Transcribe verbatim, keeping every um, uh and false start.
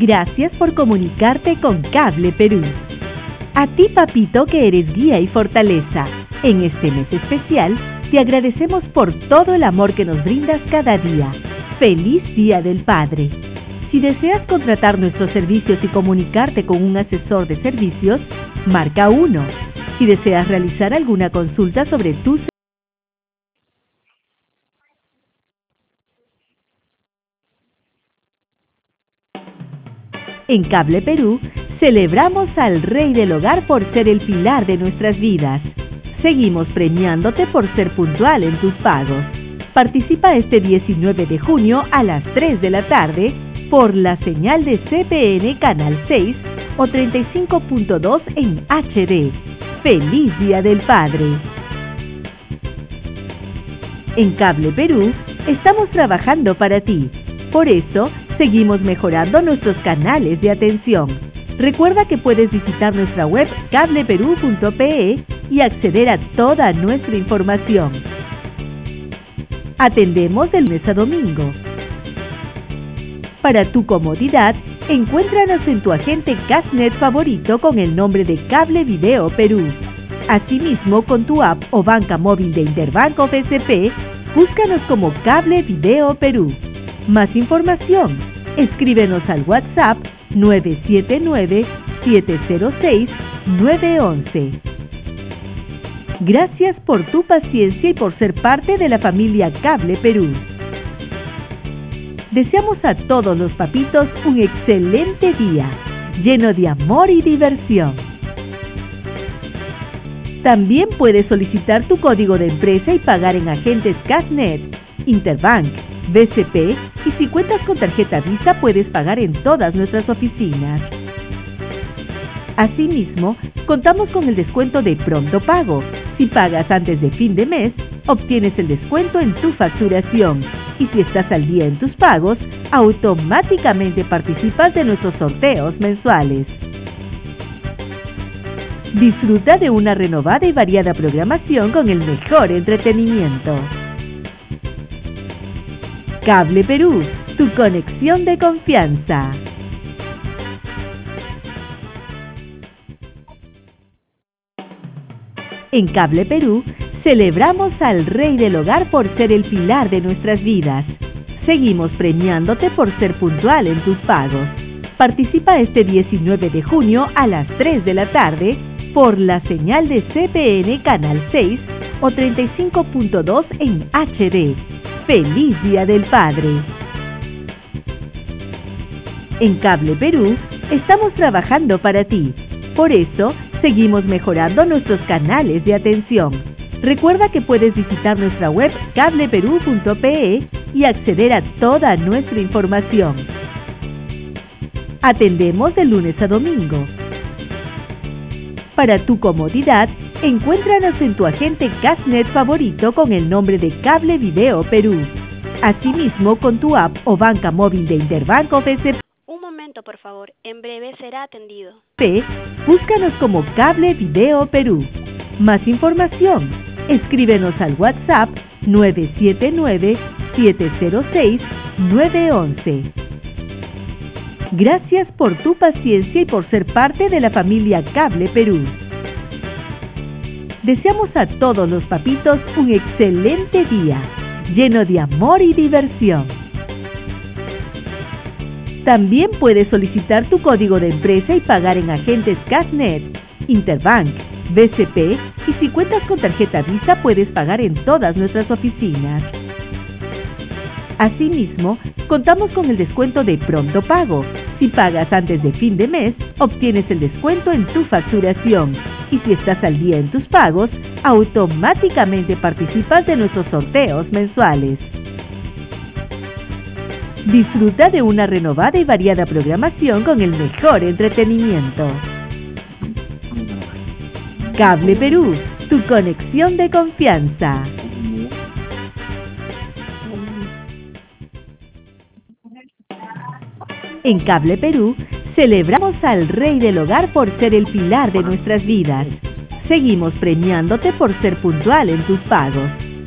Gracias por comunicarte con Cable Perú. A ti, papito, que eres guía y fortaleza, en este mes especial, te agradecemos por todo el amor que nos brindas cada día. ¡Feliz Día del Padre! Si deseas contratar nuestros servicios y comunicarte con un asesor de servicios, marca uno. Si deseas realizar alguna consulta sobre tus En Cable Perú, celebramos al Rey del Hogar por ser el pilar de nuestras vidas. Seguimos premiándote por ser puntual en tus pagos. Participa este diecinueve de junio a las tres de la tarde por la señal de C P N Canal seis o treinta y cinco punto dos en H D. ¡Feliz Día del Padre! En Cable Perú, estamos trabajando para ti. Por eso, seguimos mejorando nuestros canales de atención. Recuerda que puedes visitar nuestra web cable perú punto pe y acceder a toda nuestra información. Atendemos de lunes a domingo. Para tu comodidad, encuéntranos en tu agente Cashnet favorito con el nombre de Cable Video Perú. Asimismo, con tu app o banca móvil de Interbank o B C P, búscanos como Cable Video Perú. Más información, escríbenos al WhatsApp nueve siete nueve, siete cero seis, nueve uno uno. Gracias por tu paciencia y por ser parte de la familia Cable Perú. Deseamos a todos los papitos un excelente día, lleno de amor y diversión. También puedes solicitar tu código de empresa y pagar en agentes Cashnet, Interbank, B C P y si cuentas con tarjeta Visa puedes pagar en todas nuestras oficinas. Asimismo, contamos con el descuento de Pronto Pago. Si pagas antes de fin de mes, obtienes el descuento en tu facturación. Y si estás al día en tus pagos, automáticamente participas de nuestros sorteos mensuales. Disfruta de una renovada y variada programación con el mejor entretenimiento. Cable Perú, tu conexión de confianza. En Cable Perú, celebramos al Rey del Hogar por ser el pilar de nuestras vidas. Seguimos premiándote por ser puntual en tus pagos. Participa este diecinueve de junio a las tres de la tarde por la señal de C P N Canal seis o treinta y cinco punto dos en H D. ¡Feliz Día del Padre! En Cable Perú, estamos trabajando para ti. Por eso, seguimos mejorando nuestros canales de atención. Recuerda que puedes visitar nuestra web cable perú punto pe y acceder a toda nuestra información. Atendemos de lunes a domingo. Para tu comodidad, encuéntranos en tu agente Cashnet favorito con el nombre de Cable Video Perú. Asimismo, con tu app o banca móvil de Interbank o B C P. Un momento, por favor. En breve será atendido. Búscanos como Cable Video Perú. Más información, escríbenos al WhatsApp nueve siete nueve, siete cero seis, nueve uno uno. Gracias por tu paciencia y por ser parte de la familia Cable Perú. Deseamos a todos los papitos un excelente día, lleno de amor y diversión. También puedes solicitar tu código de empresa y pagar en agentes Cashnet, Interbank, B C P y si cuentas con tarjeta Visa puedes pagar en todas nuestras oficinas. Asimismo, contamos con el descuento de Pronto Pago. Si pagas antes de fin de mes, obtienes el descuento en tu facturación. Y si estás al día en tus pagos, automáticamente participas de nuestros sorteos mensuales. Disfruta de una renovada y variada programación con el mejor entretenimiento. Cable Perú, tu conexión de confianza. En Cable Perú, celebramos al Rey del Hogar por ser el pilar de nuestras vidas. Seguimos premiándote por ser puntual en tus pagos.